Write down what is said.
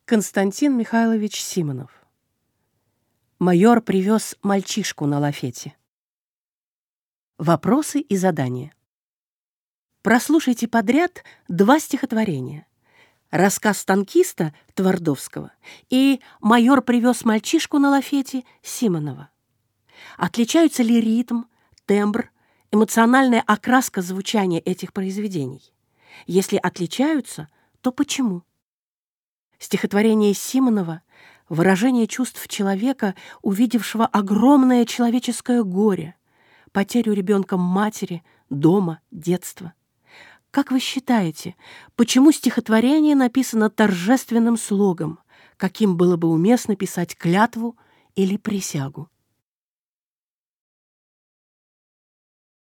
Константин Михайлович Симонов. Майор привез мальчишку на лафете. Вопросы и задания. Прослушайте подряд 2 стихотворения. Рассказ танкиста Твардовского и «Майор привез мальчишку на лафете» Симонова. Отличаются ли ритм, тембр, эмоциональная окраска звучания этих произведений? Если отличаются, то почему? Стихотворение Симонова — выражение чувств человека, увидевшего огромное человеческое горе, потерю ребенком матери, дома, детства. Как вы считаете, почему стихотворение написано торжественным слогом, каким было бы уместно писать клятву или присягу?